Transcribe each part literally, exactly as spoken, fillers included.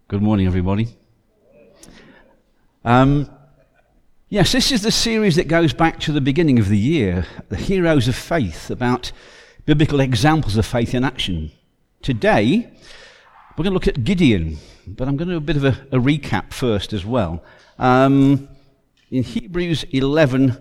Good morning, everybody. Um, yes, this is the series that goes back to the beginning of the year, the Heroes of Faith, about biblical examples of faith in action. Today, we're going to look at Gideon, but I'm going to do a bit of a, a recap first as well. Um, in Hebrews eleven,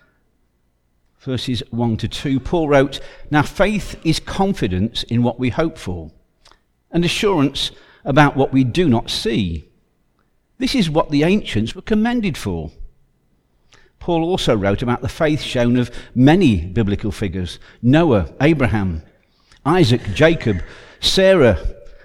verses one to two, Paul wrote, "Now faith is confidence in what we hope for, and assurance about what we do not see. This is what the ancients were commended for." Paul also wrote about the faith shown of many biblical figures: Noah, Abraham, Isaac, Jacob, Sarah,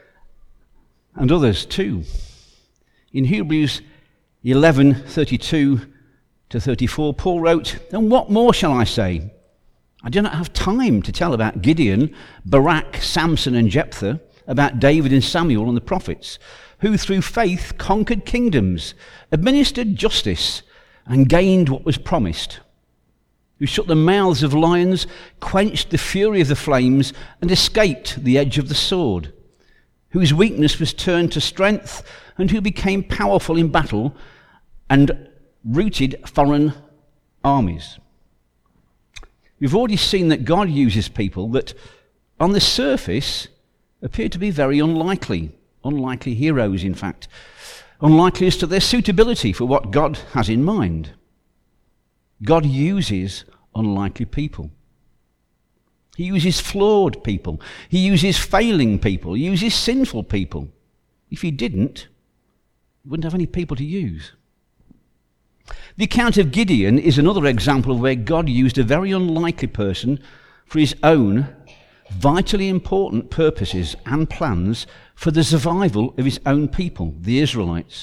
and others too. In Hebrews eleven, thirty-two to thirty-four, Paul wrote, "And what more shall I say? I do not have time to tell about Gideon, Barak, Samson, and Jephthah, about David and Samuel and the prophets, who through faith conquered kingdoms, administered justice, and gained what was promised, who shut the mouths of lions, quenched the fury of the flames, and escaped the edge of the sword, whose weakness was turned to strength, and who became powerful in battle and routed foreign armies." We've already seen that God uses people that, on the surface, appear to be very unlikely, unlikely heroes, in fact, unlikely as to their suitability for what God has in mind. God uses unlikely people. He uses flawed people. He uses failing people. He uses sinful people. If he didn't, he wouldn't have any people to use. The account of Gideon is another example of where God used a very unlikely person for his own vitally important purposes and plans for the survival of his own people, the Israelites.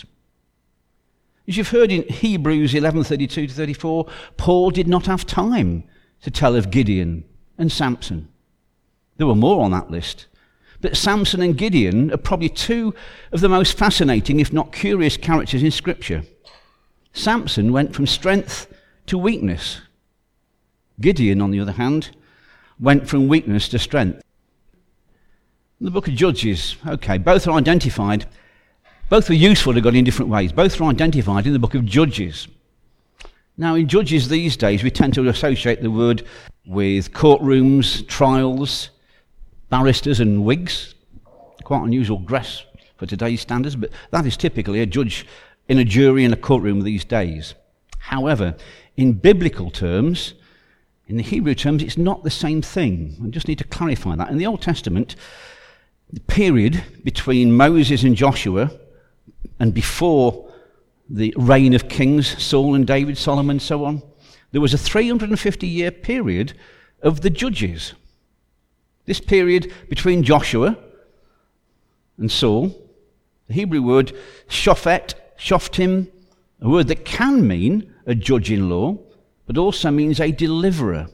As you've heard in Hebrews eleven, thirty-two to thirty-four, Paul did not have time to tell of Gideon and Samson. There were more on that list, but Samson and Gideon are probably two of the most fascinating, if not curious, characters in Scripture. Samson went from strength to weakness. Gideon, on the other hand, went from weakness to strength. In the book of Judges, okay, both are identified, both were useful to God in different ways. Both are identified in the book of Judges. Now, in Judges these days, we tend to associate the word with courtrooms, trials, barristers and wigs. Quite unusual dress for today's standards, but that is typically a judge in a jury in a courtroom these days. However, in biblical terms, in the Hebrew terms, it's not the same thing. I just need to clarify that. In the Old Testament, the period between Moses and Joshua and before the reign of kings, Saul and David, Solomon, and so on, there was a three hundred fifty year period of the judges. This period between Joshua and Saul, the Hebrew word shofet, shoftim, a word that can mean a judge in law, but also means a deliverer.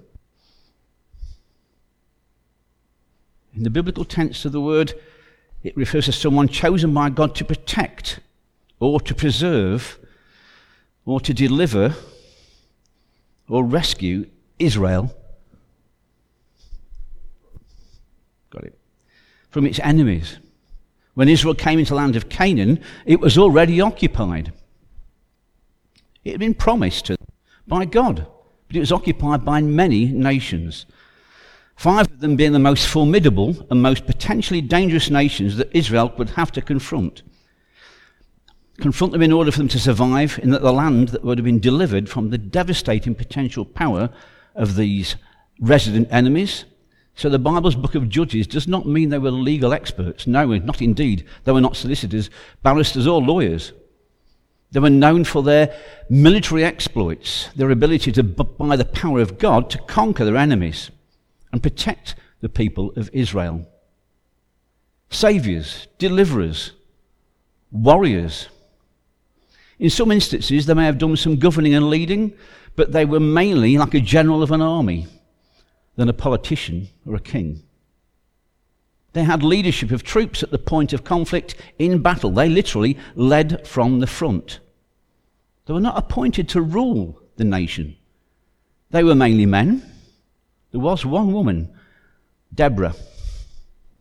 In the biblical tense of the word, it refers to someone chosen by God to protect, or to preserve, or to deliver, or rescue Israel, got it, from its enemies. When Israel came into the land of Canaan, it was already occupied. It had been promised to them by God, but it was occupied by many nations, five of them being the most formidable and most potentially dangerous nations that Israel would have to confront. Confront them in order for them to survive in the land that would have been delivered from the devastating potential power of these resident enemies. So the Bible's book of Judges does not mean they were legal experts. No, not indeed. They were not solicitors, barristers, or lawyers. They were known for their military exploits, their ability to, by the power of God, to conquer their enemies and protect the people of Israel. Saviours, deliverers, warriors. In some instances, they may have done some governing and leading, but they were mainly like a general of an army than a politician or a king. They had leadership of troops at the point of conflict in battle. They literally led from the front. They were not appointed to rule the nation. They were mainly men. There was one woman, Deborah.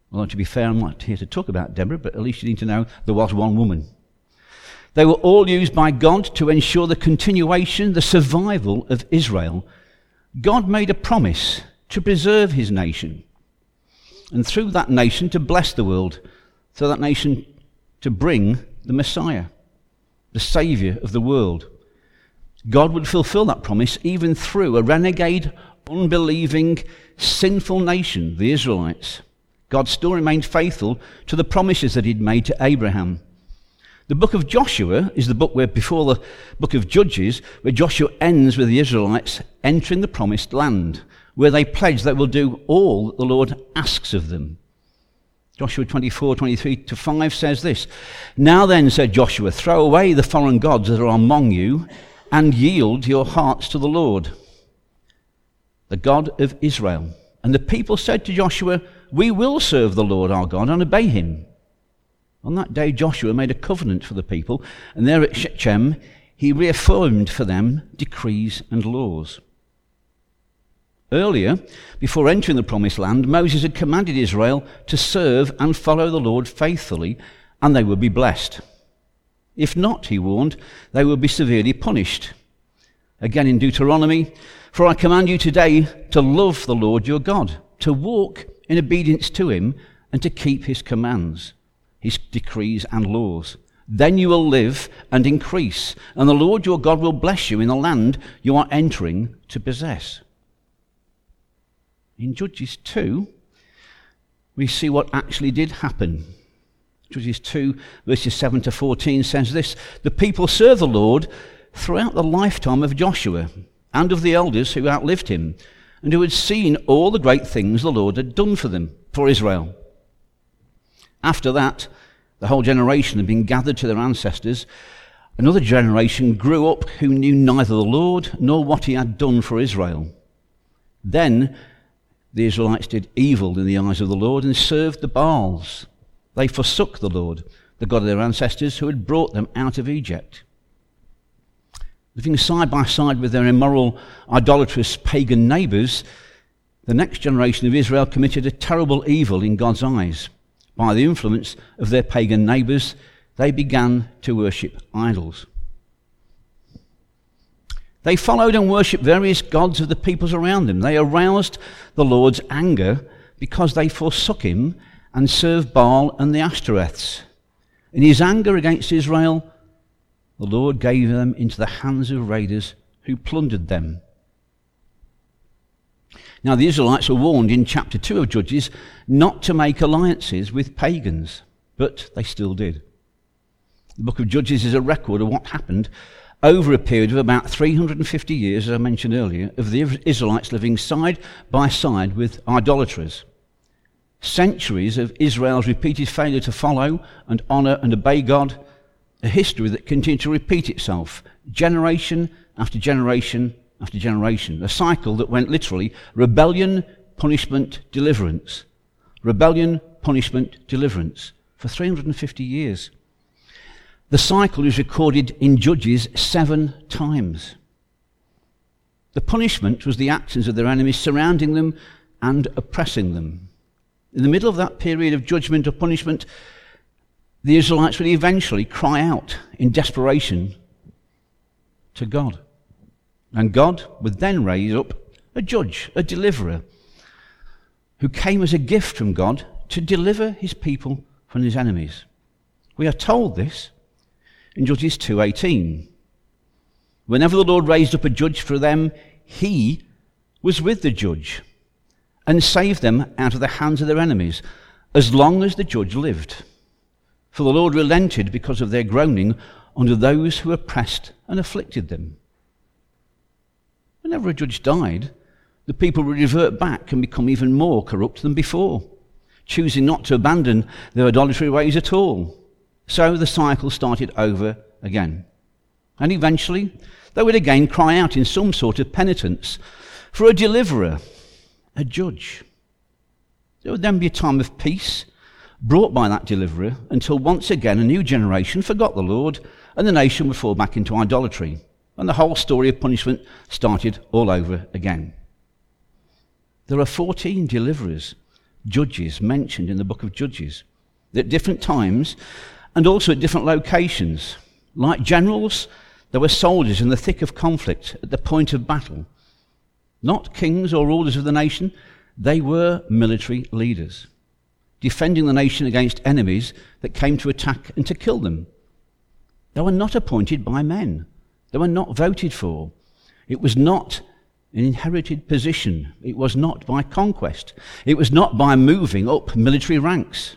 Although, to be fair, I'm not here to talk about Deborah, but at least you need to know there was one woman. They were all used by God to ensure the continuation, the survival of Israel. God made a promise to preserve his nation, and through that nation to bless the world, through that nation to bring the Messiah, the Saviour of the world. God would fulfill that promise even through a renegade, unbelieving, sinful nation, the Israelites. God still remained faithful to the promises that he'd made to Abraham. The book of Joshua is the book where, before the book of Judges, where Joshua ends with the Israelites entering the promised land, where they pledge they will do all that the Lord asks of them. Joshua twenty-four, twenty-three to five says this, "Now then, said Joshua, throw away the foreign gods that are among you, and yield your hearts to the Lord, the God of Israel." And the people said to Joshua, "We will serve the Lord our God and obey him." On that day Joshua made a covenant for the people, and there at Shechem he reaffirmed for them decrees and laws. Earlier, before entering the promised land, Moses had commanded Israel to serve and follow the Lord faithfully, and they would be blessed. If not, he warned, they would be severely punished. Again in Deuteronomy, "For I command you today to love the Lord your God, to walk in obedience to him, and to keep his commands, his decrees and laws. Then you will live and increase, and the Lord your God will bless you in the land you are entering to possess." In Judges two, we see what actually did happen. Judges two, verses seven to fourteen says this, "The people served the Lord throughout the lifetime of Joshua and of the elders who outlived him, and who had seen all the great things the Lord had done for them, for Israel. After that, the whole generation had been gathered to their ancestors. Another generation grew up who knew neither the Lord nor what he had done for Israel. Then the Israelites did evil in the eyes of the Lord and served the Baals. They forsook the Lord, the God of their ancestors, who had brought them out of Egypt. Living side by side with their immoral, idolatrous pagan neighbours, the next generation of Israel committed a terrible evil in God's eyes. By the influence of their pagan neighbours, they began to worship idols. They followed and worshipped various gods of the peoples around them. They aroused the Lord's anger because they forsook him and served Baal and the Ashtoreths. In his anger against Israel, the Lord gave them into the hands of raiders who plundered them. Now the Israelites were warned in chapter two of Judges not to make alliances with pagans, but they still did. The book of Judges is a record of what happened over a period of about three hundred fifty years, as I mentioned earlier, of the Israelites living side by side with idolaters. Centuries of Israel's repeated failure to follow and honour and obey God, a history that continued to repeat itself, generation after generation after generation, a cycle that went literally rebellion, punishment, deliverance. Rebellion, punishment, deliverance, for three hundred fifty years. The cycle is recorded in Judges seven times. The punishment was the actions of their enemies surrounding them and oppressing them. In the middle of that period of judgment or punishment, the Israelites would eventually cry out in desperation to God. And God would then raise up a judge, a deliverer, who came as a gift from God to deliver his people from his enemies. We are told this in Judges two eighteen. Whenever the Lord raised up a judge for them, he was with the judge and saved them out of the hands of their enemies, as long as the judge lived. For the Lord relented because of their groaning under those who oppressed and afflicted them. Whenever a judge died, the people would revert back and become even more corrupt than before, choosing not to abandon their idolatry ways at all. So the cycle started over again. And eventually, they would again cry out in some sort of penitence for a deliverer, a judge. There would then be a time of peace brought by that deliverer until once again a new generation forgot the Lord and the nation would fall back into idolatry. And the whole story of punishment started all over again. There are fourteen deliverers judges mentioned in the book of Judges at different times and also at different locations. Like generals, there were soldiers in the thick of conflict at the point of battle. Not kings or rulers of the nation, they were military leaders, defending the nation against enemies that came to attack and to kill them. They were not appointed by men. They were not voted for. It was not an inherited position. It was not by conquest. It was not by moving up military ranks.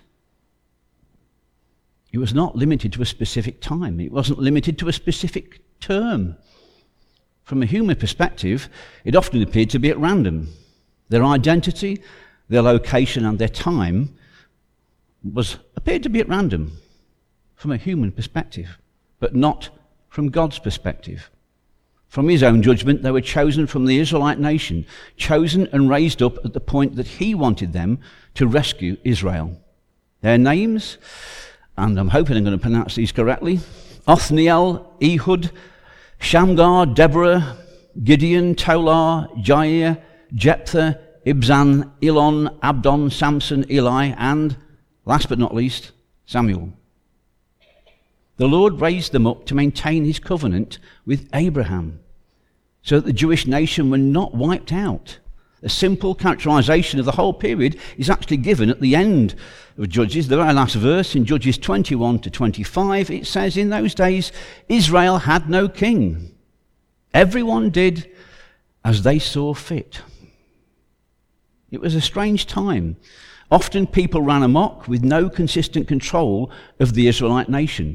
It was not limited to a specific time. It wasn't limited to a specific term. From a human perspective, it often appeared to be at random. Their identity, their location, and their time was appeared to be at random from a human perspective, but not from God's perspective. From his own judgment, they were chosen from the Israelite nation, chosen and raised up at the point that he wanted them to rescue Israel. Their names, and I'm hoping I'm going to pronounce these correctly: Othniel, Ehud, Shamgar, Deborah, Gideon, Tolar, Jair, Jephthah, Ibzan, Elon, Abdon, Samson, Eli, and, last but not least, Samuel. The Lord raised them up to maintain his covenant with Abraham, so that the Jewish nation were not wiped out. A simple characterization of the whole period is actually given at the end of Judges, the very last verse in Judges twenty-one to twenty-five. It says, "In those days Israel had no king. Everyone did as they saw fit." It was a strange time. Often people ran amok with no consistent control of the Israelite nation.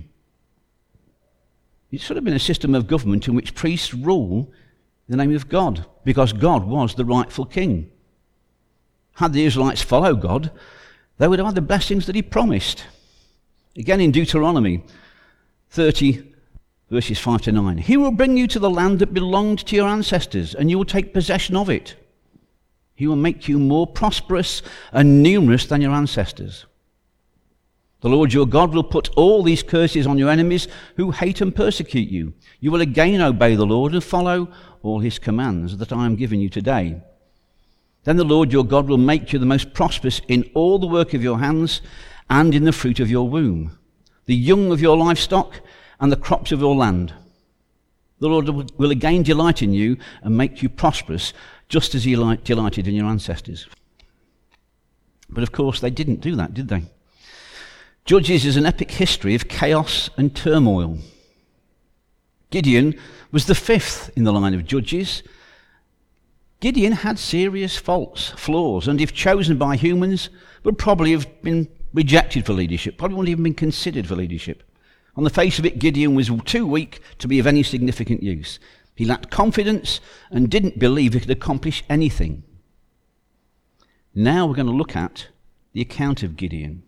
It should have been a system of government in which priests rule in the name of God, because God was the rightful king. Had the Israelites followed God, they would have had the blessings that he promised. Again in Deuteronomy thirty, verses five to nine. "He will bring you to the land that belonged to your ancestors, and you will take possession of it. He will make you more prosperous and numerous than your ancestors. The Lord your God will put all these curses on your enemies who hate and persecute you. You will again obey the Lord and follow all his commands that I am giving you today. Then the Lord your God will make you the most prosperous in all the work of your hands and in the fruit of your womb, the young of your livestock and the crops of your land. The Lord will again delight in you and make you prosperous, just as he delighted in your ancestors." But of course they didn't do that, did they? Judges is an epic history of chaos and turmoil. Gideon was the fifth in the line of judges. Gideon had serious faults, flaws, and if chosen by humans, would probably have been rejected for leadership, probably wouldn't even been considered for leadership. On the face of it, Gideon was too weak to be of any significant use. He lacked confidence and didn't believe he could accomplish anything. Now we're going to look at the account of Gideon.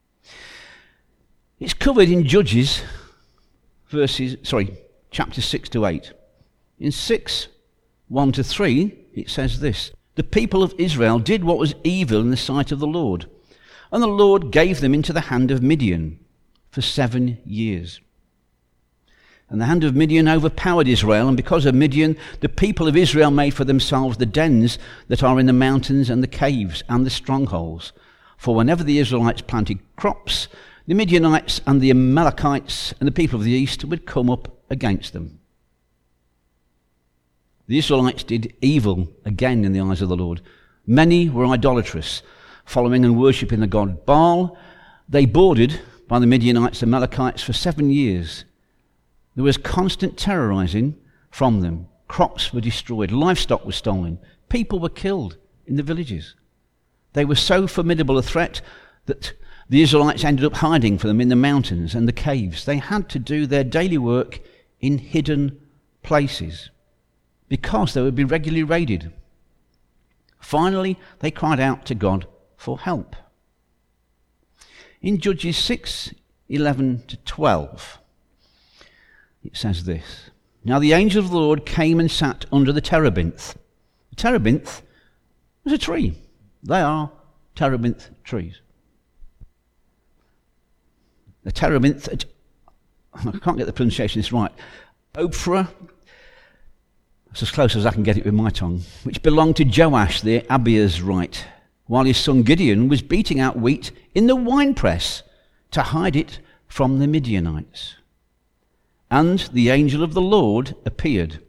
It's covered in Judges, verses, sorry, chapters six to eight. In six, one to three, it says this: "The people of Israel did what was evil in the sight of the Lord, and the Lord gave them into the hand of Midian for seven years. And the hand of Midian overpowered Israel, and because of Midian, the people of Israel made for themselves the dens that are in the mountains and the caves and the strongholds. For whenever the Israelites planted crops, the Midianites and the Amalekites and the people of the east would come up against them." The Israelites did evil again in the eyes of the Lord. Many were idolatrous, following and worshipping the god Baal. They bordered by the Midianites and Amalekites for seven years. There was constant terrorizing from them. Crops were destroyed, livestock was stolen, people were killed in the villages. They were so formidable a threat that the Israelites ended up hiding from them in the mountains and the caves. They had to do their daily work in hidden places because they would be regularly raided. Finally, they cried out to God for help. In Judges six, eleven to twelve, it says this: "Now the angel of the Lord came and sat under the terebinth." The terebinth was a tree. They are terebinth trees. The terebinth, at, I can't get the pronunciation this right, Ophrah, that's as close as I can get it with my tongue, which belonged to Joash the Abiezrite, while his son Gideon was beating out wheat in the winepress to hide it from the Midianites. And the angel of the Lord appeared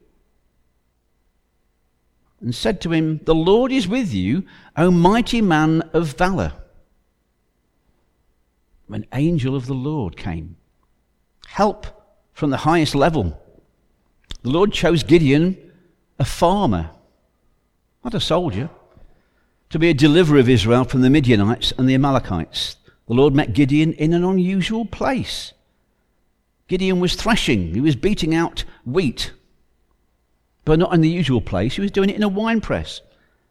and said to him, "The Lord is with you, O mighty man of valor." An angel of the Lord came. Help from the highest level. The Lord chose Gideon, a farmer, not a soldier, to be a deliverer of Israel from the Midianites and the Amalekites. The Lord met Gideon in an unusual place. Gideon was threshing. He was beating out wheat. But not in the usual place. He was doing it in a winepress.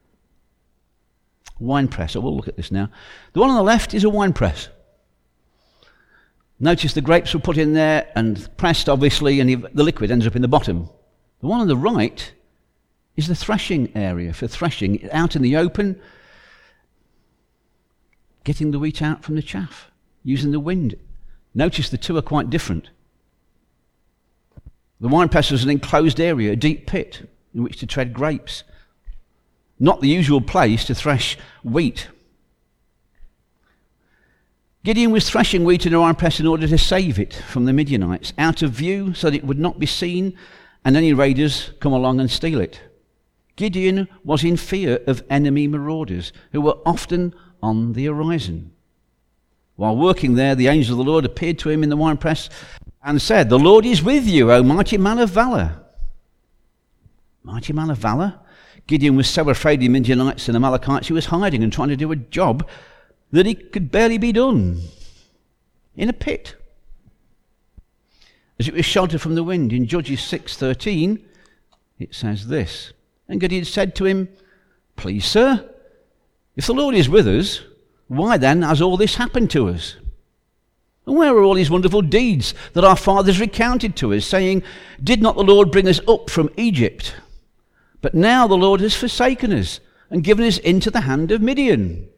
Winepress. I will look at this now. The one on the left is a winepress. Notice the grapes were put in there and pressed, obviously, and the liquid ends up in the bottom. The one on the right is the threshing area for threshing, out in the open, getting the wheat out from the chaff, using the wind. Notice the two are quite different. The winepress was an enclosed area, a deep pit in which to tread grapes. Not the usual place to thresh wheat. Gideon was threshing wheat in a winepress in order to save it from the Midianites, out of view so that it would not be seen and any raiders come along and steal it. Gideon was in fear of enemy marauders who were often on the horizon. While working there, the angel of the Lord appeared to him in the winepress and said, "The Lord is with you, O mighty man of valor." Mighty man of valor? Gideon was so afraid of the Midianites and Amalekites, he was hiding and trying to do a job that he could barely be done in a pit, as it was sheltered from the wind. In Judges six thirteen, it says this, "And Gideon said to him, 'Please, sir, if the Lord is with us, why then has all this happened to us? And where are all these wonderful deeds that our fathers recounted to us, saying, did not the Lord bring us up from Egypt? But now the Lord has forsaken us and given us into the hand of Midian.'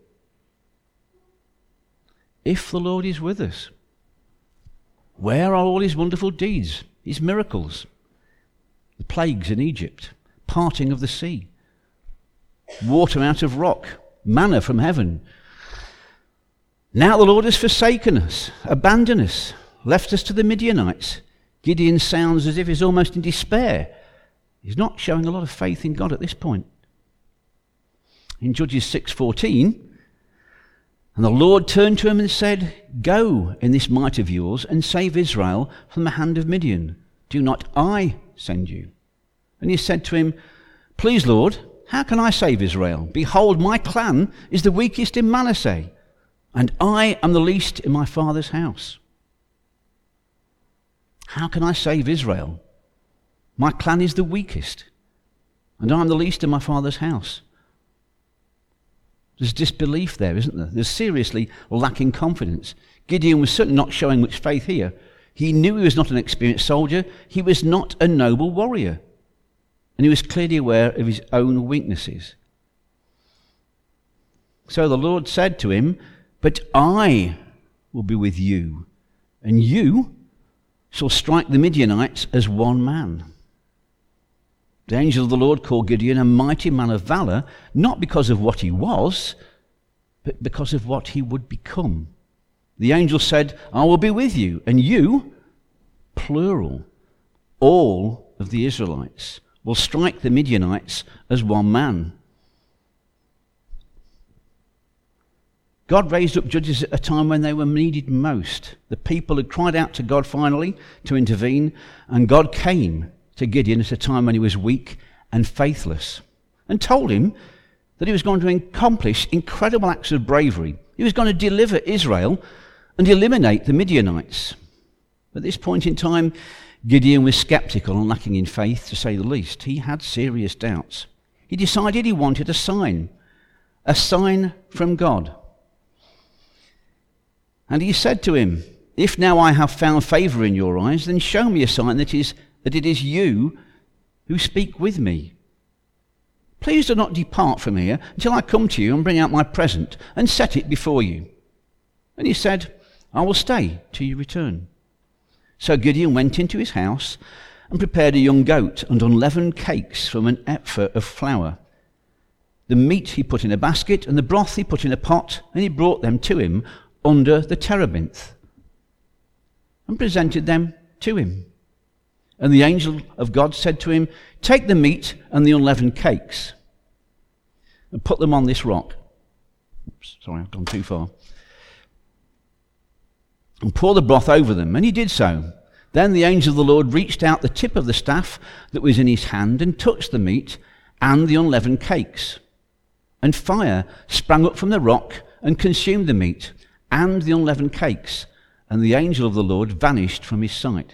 If the Lord is with us, where are all his wonderful deeds, his miracles, the plagues in Egypt, parting of the sea, water out of rock, manna from heaven? Now the Lord has forsaken us, abandoned us, left us to the Midianites." Gideon sounds as if he's almost in despair. He's not showing a lot of faith in God at this point. In Judges six fourteen, "And the Lord turned to him and said, 'Go in this might of yours and save Israel from the hand of Midian. Do not I send you?' And he said to him, 'Please, Lord, how can I save Israel? Behold, my clan is the weakest in Manasseh, and I am the least in my father's house. How can I save Israel? My clan is the weakest, and I am the least in my father's house.'" There's disbelief there, isn't there? There's seriously lacking confidence. Gideon was certainly not showing much faith here. He knew he was not an experienced soldier. He was not a noble warrior. And he was clearly aware of his own weaknesses. So the Lord said to him, "But I will be with you, and you shall strike the Midianites as one man." The angel of the Lord called Gideon a mighty man of valor, not because of what he was, but because of what he would become. The angel said, "I will be with you, and you," plural, all of the Israelites, "will strike the Midianites as one man." God raised up judges at a time when they were needed most. The people had cried out to God finally to intervene, and God came to Gideon at a time when he was weak and faithless, and told him that he was going to accomplish incredible acts of bravery. He was going to deliver Israel and eliminate the Midianites. At this point in time, Gideon was skeptical and lacking in faith, to say the least. He had serious doubts. He decided he wanted a sign, a sign from God. And he said to him, "If now I have found favor in your eyes, then show me a sign that is that it is you who speak with me. Please do not depart from here until I come to you and bring out my present and set it before you." And he said, "I will stay till you return." So Gideon went into his house and prepared a young goat and unleavened cakes from an ephah of flour. The meat he put in a basket, and the broth he put in a pot, and he brought them to him under the terebinth, and presented them to him. And the angel of God said to him, take the meat and the unleavened cakes, and put them on this rock. Oops, sorry, I've gone too far. And pour the broth over them. And he did so. Then the angel of the Lord reached out the tip of the staff that was in his hand and touched the meat and the unleavened cakes. And fire sprang up from the rock and consumed the meat and the unleavened cakes. And the angel of the Lord vanished from his sight.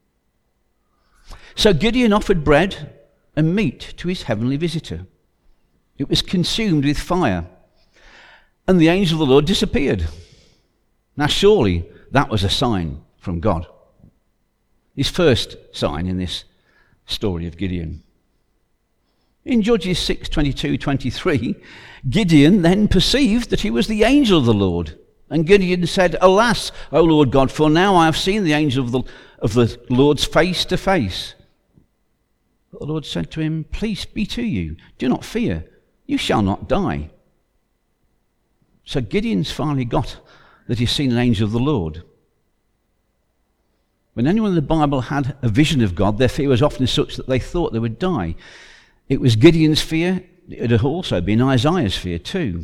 So Gideon offered bread and meat to his heavenly visitor. It was consumed with fire. And the angel of the Lord disappeared. Now surely that was a sign from God. His first sign in this story of Gideon. In Judges six, twenty-two, twenty-three, Gideon then perceived that he was the angel of the Lord. And Gideon said, alas, O Lord God, for now I have seen the angel of the, of the Lord's face to face. But the Lord said to him, peace be to you. Do not fear. You shall not die. So Gideon's finally got that he's seen an angel of the Lord. When anyone in the Bible had a vision of God, their fear was often such that they thought they would die. It was Gideon's fear. It had also been Isaiah's fear too.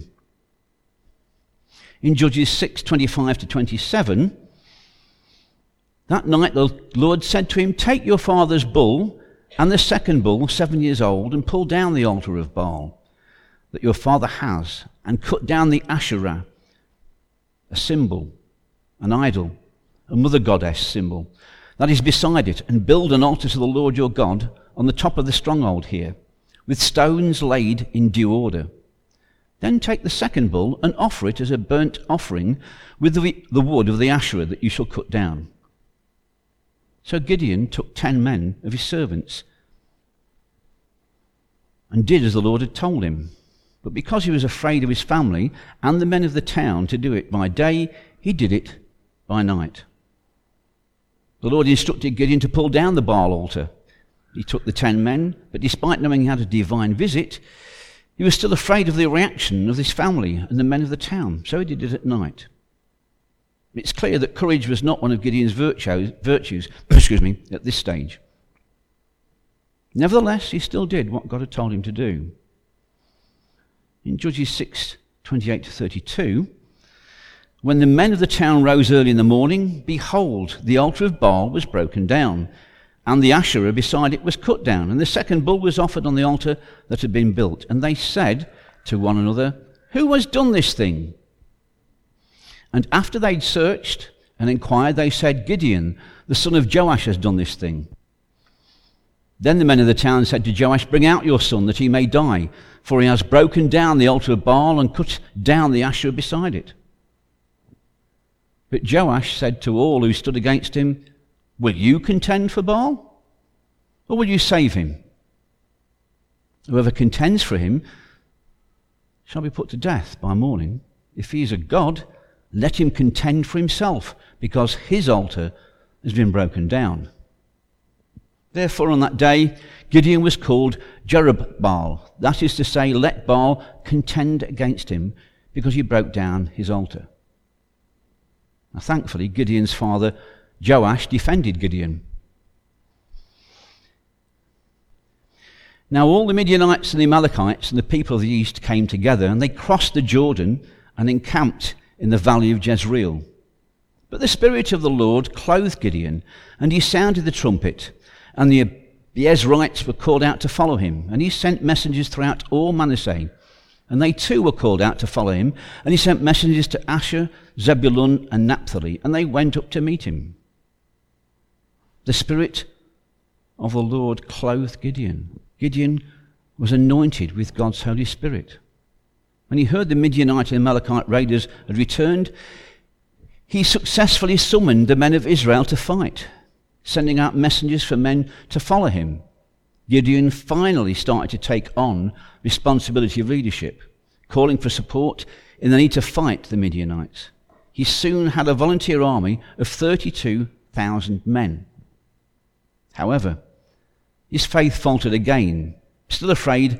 In Judges six, twenty-five to twenty-seven, that night the Lord said to him, take your father's bull and the second bull, seven years old, and pull down the altar of Baal that your father has, and cut down the Asherah, a symbol, an idol, a mother goddess symbol, that is beside it, and build an altar to the Lord your God on the top of the stronghold here, with stones laid in due order. Then take the second bull and offer it as a burnt offering with the, the wood of the Asherah that you shall cut down. So Gideon took ten men of his servants and did as the Lord had told him. But because he was afraid of his family and the men of the town to do it by day, he did it by night. The Lord instructed Gideon to pull down the Baal altar. He took the ten men, but despite knowing he had a divine visit, he was still afraid of the reaction of his family and the men of the town, so he did it at night. It's clear that courage was not one of Gideon's virtues, virtues excuse me, at this stage. Nevertheless, he still did what God had told him to do. In Judges six, twenty-eight to thirty-two, when the men of the town rose early in the morning, behold, the altar of Baal was broken down, and the Asherah beside it was cut down, and the second bull was offered on the altar that had been built. And they said to one another, who has done this thing? And after they'd searched and inquired, they said, Gideon, the son of Joash, has done this thing. Then the men of the town said to Joash, bring out your son, that he may die, for he has broken down the altar of Baal and cut down the Asherah beside it. But Joash said to all who stood against him, will you contend for Baal, or will you save him? Whoever contends for him shall be put to death by morning. If he is a god, let him contend for himself, because his altar has been broken down. Therefore on that day Gideon was called Jerubbaal, that is to say, let Baal contend against him, because he broke down his altar. Now thankfully Gideon's father Joash defended Gideon. Now all the Midianites and the Amalekites and the people of the east came together, and they crossed the Jordan and encamped in the valley of Jezreel. But the Spirit of the Lord clothed Gideon, and he sounded the trumpet, and the Abiezrites were called out to follow him. And he sent messengers throughout all Manasseh, and they too were called out to follow him. And he sent messengers to Asher, Zebulun, and Naphtali, and they went up to meet him. The Spirit of the Lord clothed Gideon. Gideon was anointed with God's Holy Spirit. When he heard the Midianite and Amalekite raiders had returned, he successfully summoned the men of Israel to fight, sending out messengers for men to follow him. Gideon finally started to take on responsibility of leadership, calling for support in the need to fight the Midianites. He soon had a volunteer army of thirty-two thousand men. However, his faith faltered again. Still afraid,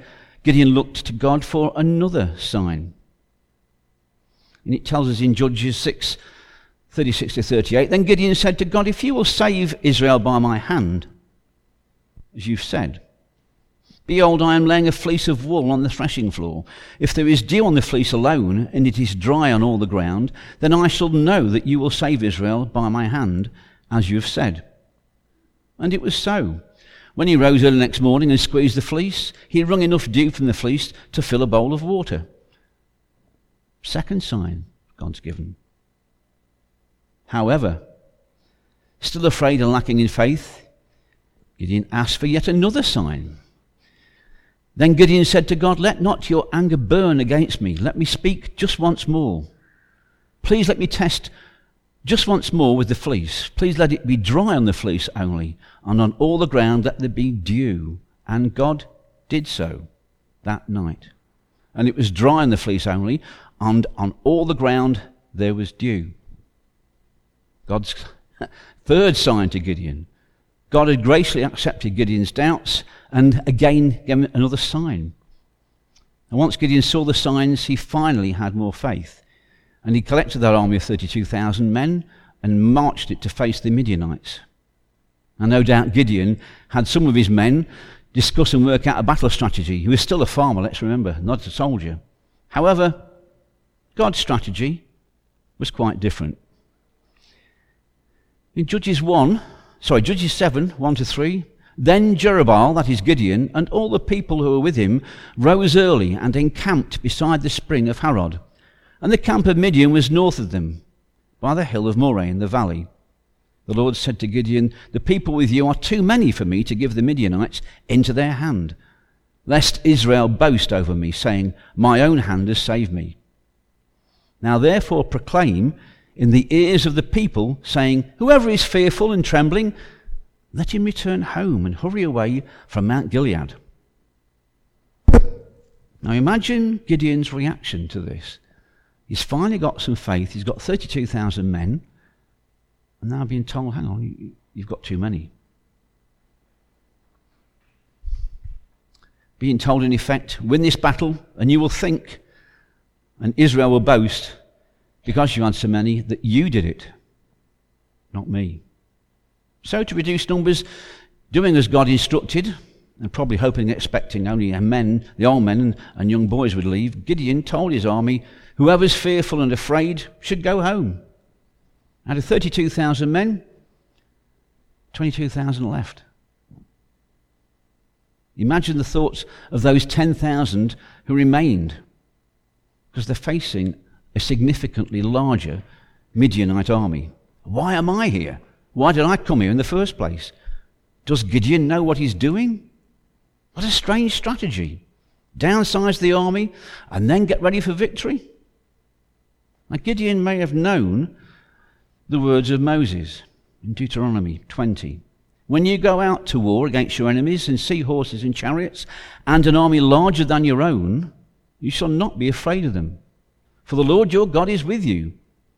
Gideon looked to God for another sign. And it tells us in Judges six, thirty-six to thirty-eight, then Gideon said to God, if you will save Israel by my hand, as you've said, behold, I am laying a fleece of wool on the threshing floor. If there is dew on the fleece alone, and it is dry on all the ground, then I shall know that you will save Israel by my hand, as you have said. And it was so. When he rose early next morning and squeezed the fleece, he wrung enough dew from the fleece to fill a bowl of water. Second sign God's given. However, still afraid and lacking in faith, Gideon asked for yet another sign. Then Gideon said to God, let not your anger burn against me. Let me speak just once more. Please let me test just once more with the fleece. Please let it be dry on the fleece only, and on all the ground let there be dew. And God did so that night. And it was dry on the fleece only, and on all the ground there was dew. God's third sign to Gideon. God had graciously accepted Gideon's doubts and again gave him another sign. And once Gideon saw the signs, he finally had more faith. And he collected that army of thirty-two thousand men and marched it to face the Midianites. And no doubt Gideon had some of his men discuss and work out a battle strategy. He was still a farmer, let's remember, not a soldier. However, God's strategy was quite different. In Judges one, sorry, Judges seven, one to three, then Jerubbaal, that is Gideon, and all the people who were with him rose early and encamped beside the spring of Harod. And the camp of Midian was north of them, by the hill of Moreh in the valley. The Lord said to Gideon, the people with you are too many for me to give the Midianites into their hand, lest Israel boast over me, saying, my own hand has saved me. Now therefore proclaim in the ears of the people, saying, whoever is fearful and trembling, let him return home and hurry away from Mount Gilead. Now imagine Gideon's reaction to this. He's finally got some faith. He's got thirty-two thousand men, and now being told, hang on, you've got too many. Being told, in effect, win this battle, and you will think, and Israel will boast, because you had so many, that you did it, not me. So to reduce numbers, doing as God instructed, and probably hoping and expecting only men, the old men and, and young boys would leave, Gideon told his army, whoever's fearful and afraid should go home. Out of thirty-two thousand men, twenty-two thousand left. Imagine the thoughts of those ten thousand who remained, because they're facing a significantly larger Midianite army. Why am I here? Why did I come here in the first place? Does Gideon know what he's doing? What a strange strategy. Downsize the army and then get ready for victory? Now Gideon may have known the words of Moses in Deuteronomy twenty. When you go out to war against your enemies and see horses and chariots and an army larger than your own, you shall not be afraid of them. For the Lord your God is with you.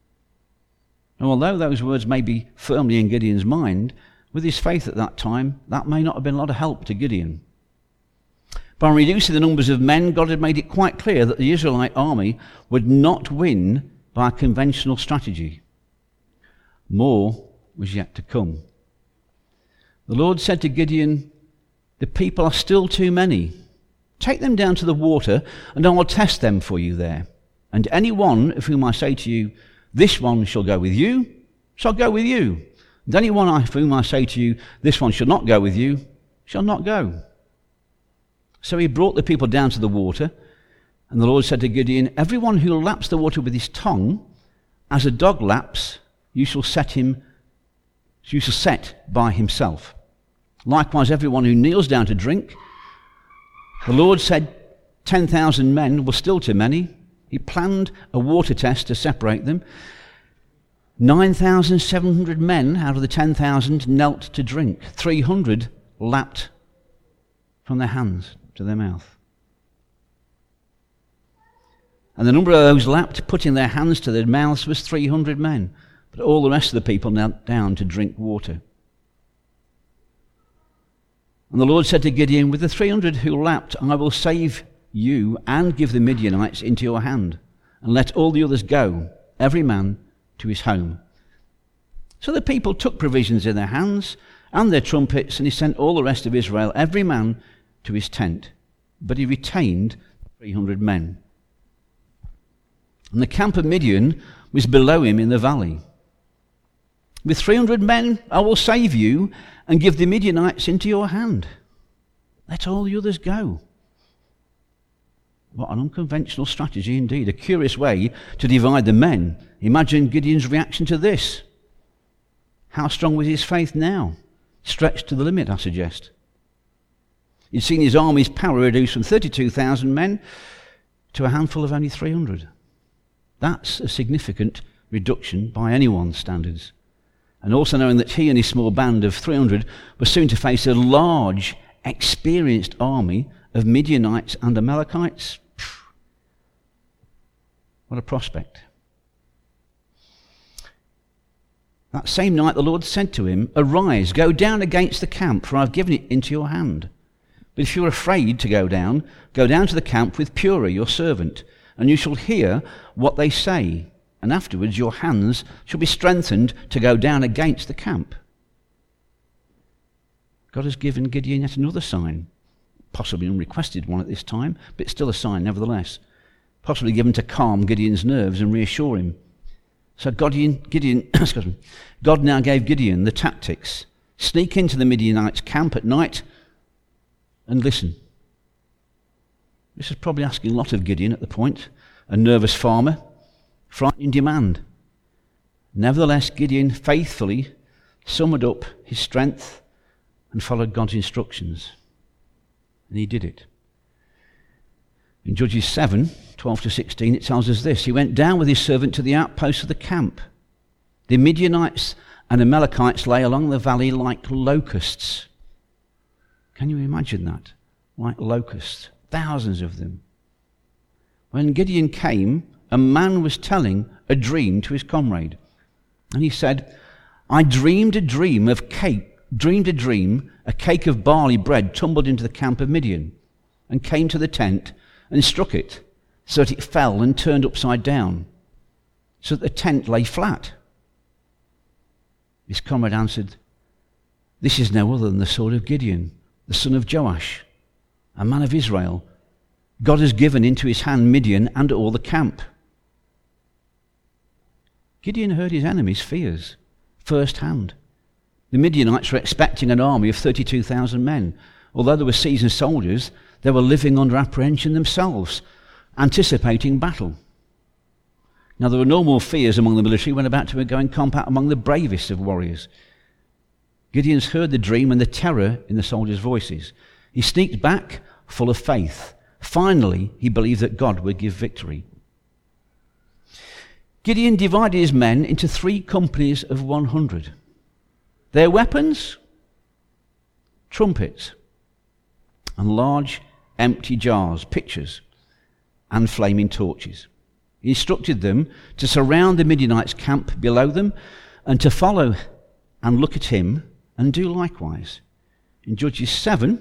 And although those words may be firmly in Gideon's mind, with his faith at that time, that may not have been a lot of help to Gideon. By reducing the numbers of men, God had made it quite clear that the Israelite army would not win by a conventional strategy. More was yet to come. The Lord said to Gideon, the people are still too many. Take them down to the water, and I will test them for you there. And any one of whom I say to you, this one shall go with you, shall go with you. And any one of whom I say to you, this one shall not go with you, shall not go. So he brought the people down to the water, and the Lord said to Gideon, everyone who laps the water with his tongue, as a dog laps, you shall set him, you shall set by himself. Likewise, everyone who kneels down to drink. The Lord said ten thousand men were still too many. He planned a water test to separate them. nine thousand seven hundred men out of the ten thousand knelt to drink. three hundred lapped from their hands to their mouth. And the number of those lapped, putting their hands to their mouths, was three hundred men. But all the rest of the people knelt down to drink water. And the Lord said to Gideon, with the three hundred who lapped, I will save you and give the Midianites into your hand, and let all the others go, every man to his home. So the people took provisions in their hands and their trumpets, and he sent all the rest of Israel, every man to his tent. But he retained three hundred men. And the camp of Midian was below him in the valley. With three hundred men I will save you and give the Midianites into your hand. Let all the others go. What an unconventional strategy indeed, a curious way to divide the men. Imagine Gideon's reaction to this. How strong was his faith now? Stretched to the limit, I suggest. He'd seen his army's power reduced from thirty-two thousand men to a handful of only three hundred. That's a significant reduction by anyone's standards. And also knowing that he and his small band of three hundred were soon to face a large, experienced army of Midianites and Amalekites. Phew. What a prospect. That same night the Lord said to him, "Arise, go down against the camp, for I have given it into your hand. But if you are afraid to go down, go down to the camp with Purah, your servant, and you shall hear what they say, and afterwards your hands shall be strengthened to go down against the camp." God has given Gideon yet another sign, possibly unrequested one at this time, but still a sign nevertheless, possibly given to calm Gideon's nerves and reassure him. So Gideon, Gideon, excuse me, God now gave Gideon the tactics. Sneak into the Midianites' camp at night and listen. This is probably asking a lot of Gideon at the point, a nervous farmer, frightening demand. Nevertheless, Gideon faithfully summoned up his strength and followed God's instructions. And he did it. In Judges seven, twelve to sixteen, it tells us this. He went down with his servant to the outposts of the camp. The Midianites and Amalekites lay along the valley like locusts. Can you imagine that? Like locusts. Thousands of them. When Gideon came, a man was telling a dream to his comrade. And he said, "I dreamed a dream of cake, dreamed a dream, a cake of barley bread tumbled into the camp of Midian, and came to the tent and struck it, so that it fell and turned upside down, so that the tent lay flat." His comrade answered, "This is no other than the sword of Gideon, the son of Joash, a man of Israel. God has given into his hand Midian and all the camp." Gideon heard his enemies' fears firsthand. The Midianites were expecting an army of thirty-two thousand men. Although they were seasoned soldiers, they were living under apprehension themselves, anticipating battle. Now, there were normal fears among the military when about to go in combat among the bravest of warriors. Gideon's heard the dream and the terror in the soldiers' voices. He sneaked back, full of faith. Finally, he believed that God would give victory. Gideon divided his men into three companies of one hundred. Their weapons? Trumpets and large empty jars, pitchers, and flaming torches. He instructed them to surround the Midianites' camp below them and to follow and look at him and do likewise. In Judges seven,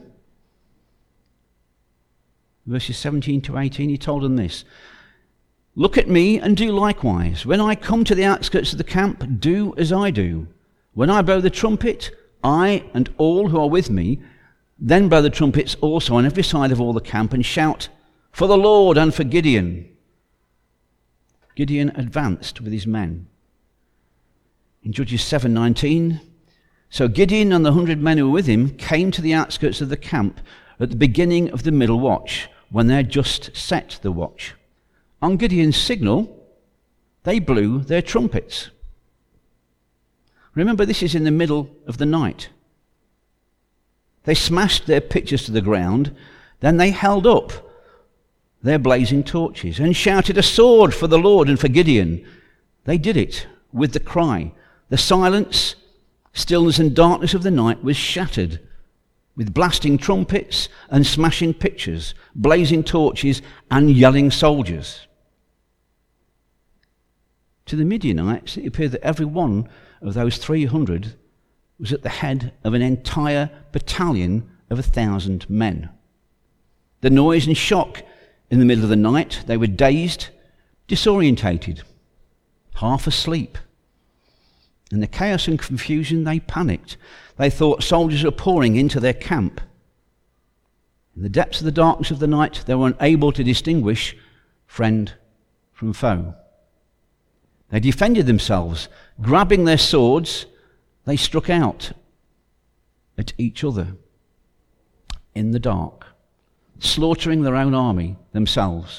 verses seventeen to eighteen, he told them this: "Look at me and do likewise. When I come to the outskirts of the camp, do as I do. When I blow the trumpet, I and all who are with me, then blow the trumpets also on every side of all the camp and shout, 'For the Lord and for Gideon.'" Gideon advanced with his men. In Judges seven nineteen, "So Gideon and the hundred men who were with him came to the outskirts of the camp at the beginning of the middle watch, when they had just set the watch. On Gideon's signal, they blew their trumpets." Remember, this is in the middle of the night. They smashed their pitchers to the ground, then they held up their blazing torches and shouted, "A sword for the Lord and for Gideon." They did it with the cry. The silence, stillness and darkness of the night was shattered with blasting trumpets and smashing pitchers, blazing torches and yelling soldiers. To the Midianites, it appeared that every one of those three hundred was at the head of an entire battalion of a thousand men. The noise and shock In the middle of the night, they were dazed, disorientated, half asleep. In the chaos and confusion, they panicked. They thought soldiers were pouring into their camp. In the depths of the darkness of the night, they were unable to distinguish friend from foe. They defended themselves. Grabbing their swords, they struck out at each other in the dark, slaughtering their own army themselves.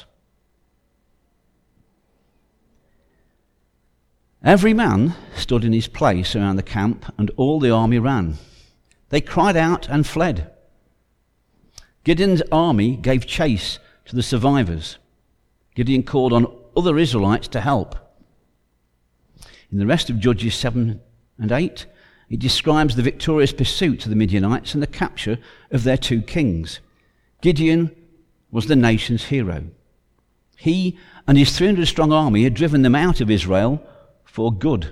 Every man stood in his place around the camp, and all the army ran. They cried out and fled. Gideon's army gave chase to the survivors. Gideon called on other Israelites to help. In the rest of Judges seven and eight, it describes the victorious pursuit of the Midianites and the capture of their two kings. Gideon was the nation's hero. He and his three hundred strong army had driven them out of Israel for good.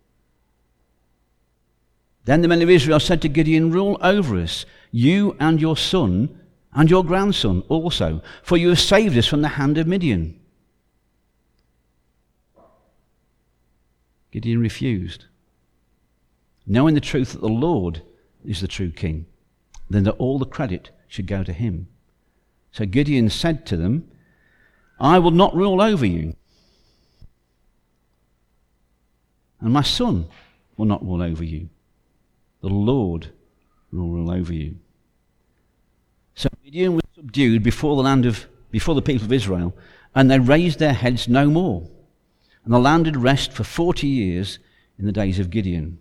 Then the men of Israel said to Gideon, "Rule over us, you and your son and your grandson also, for you have saved us from the hand of Midian." Gideon refused, knowing the truth that the Lord is the true king, then that all the credit should go to him. So Gideon said to them, "I will not rule over you, and my son will not rule over you. The Lord will rule over you." So Gideon was subdued before the land of before the people of Israel, and they raised their heads no more. And the land did rest for forty years in the days of Gideon.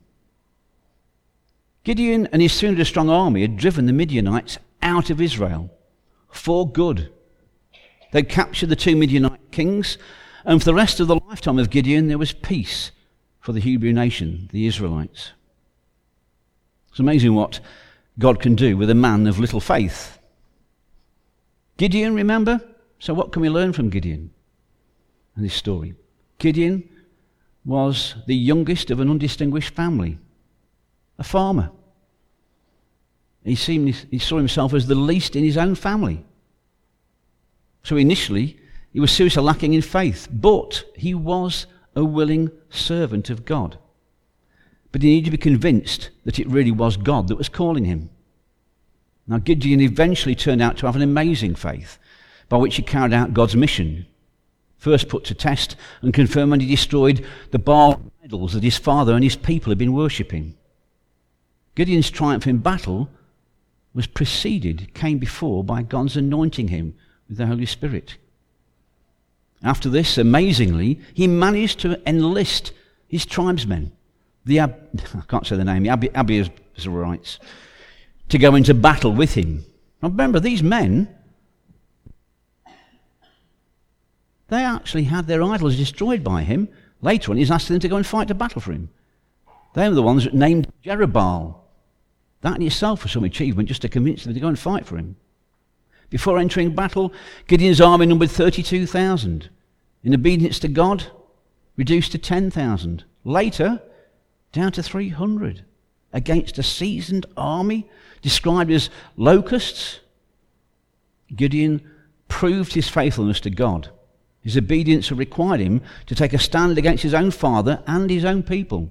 Gideon and his three hundred strong army had driven the Midianites out of Israel for good. They captured the two Midianite kings, and for the rest of the lifetime of Gideon there was peace for the Hebrew nation, the Israelites. It's amazing what God can do with a man of little faith. Gideon, remember? So what can we learn from Gideon and this story? Gideon was the youngest of an undistinguished family, a farmer. He, seemed, he saw himself as the least in his own family. So initially, he was seriously lacking in faith, but he was a willing servant of God. But he needed to be convinced that it really was God that was calling him. Now, Gideon eventually turned out to have an amazing faith, by which he carried out God's mission. First put to test and confirmed when he destroyed the Baal idols that his father and his people had been worshipping. Gideon's triumph in battle was preceded, came before, by God's anointing him with the Holy Spirit. After this, amazingly, he managed to enlist his tribesmen, the Ab- I can't say the name, the Ab- Abiezrites, to go into battle with him. Now remember, these men, they actually had their idols destroyed by him. Later on, he's asked them to go and fight a battle for him. They were the ones that named Jerubbaal. That in itself was some achievement, just to convince them to go and fight for him. Before entering battle, Gideon's army numbered thirty-two thousand. In obedience to God, reduced to ten thousand. Later, down to three hundred. Against a seasoned army described as locusts, Gideon proved his faithfulness to God. His obedience required him to take a stand against his own father and his own people.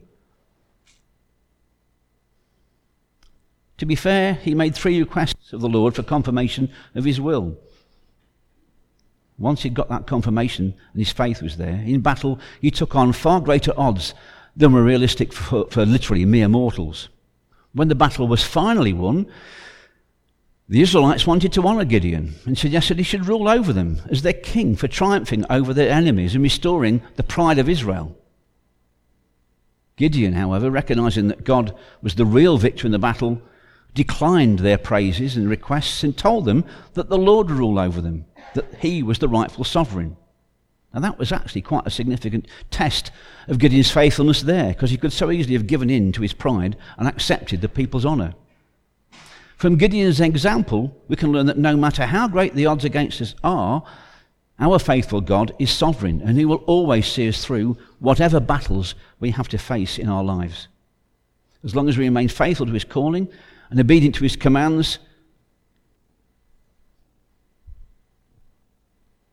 To be fair, he made three requests of the Lord for confirmation of his will. Once he'd got that confirmation and his faith was there, in battle he took on far greater odds than were realistic for, for literally mere mortals. When the battle was finally won, the Israelites wanted to honour Gideon and suggested he should rule over them as their king for triumphing over their enemies and restoring the pride of Israel. Gideon, however, recognising that God was the real victor in the battle, declined their praises and requests and told them that the Lord would rule over them, that he was the rightful sovereign. And that was actually quite a significant test of Gideon's faithfulness there, because he could so easily have given in to his pride and accepted the people's honour. From Gideon's example, we can learn that no matter how great the odds against us are, our faithful God is sovereign, and he will always see us through whatever battles we have to face in our lives. As long as we remain faithful to his calling and obedient to his commands,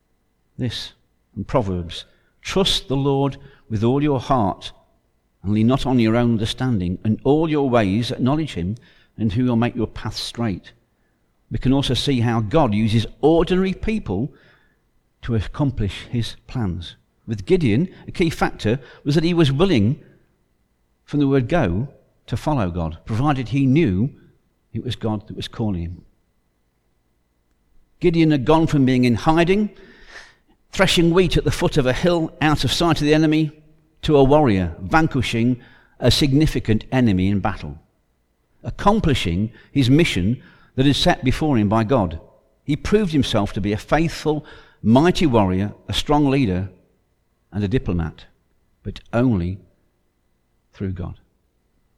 this in Proverbs. Trust the Lord with all your heart, and lean not on your own understanding. In all your ways acknowledge him, and he will make your path straight. We can also see how God uses ordinary people to accomplish his plans. With Gideon, a key factor was that he was willing, from the word go, to follow God, provided he knew it was God that was calling him. Gideon had gone from being in hiding, threshing wheat at the foot of a hill out of sight of the enemy, to a warrior vanquishing a significant enemy in battle, accomplishing his mission that is set before him by God. He proved himself to be a faithful, mighty warrior, a strong leader, and a diplomat, but only through God.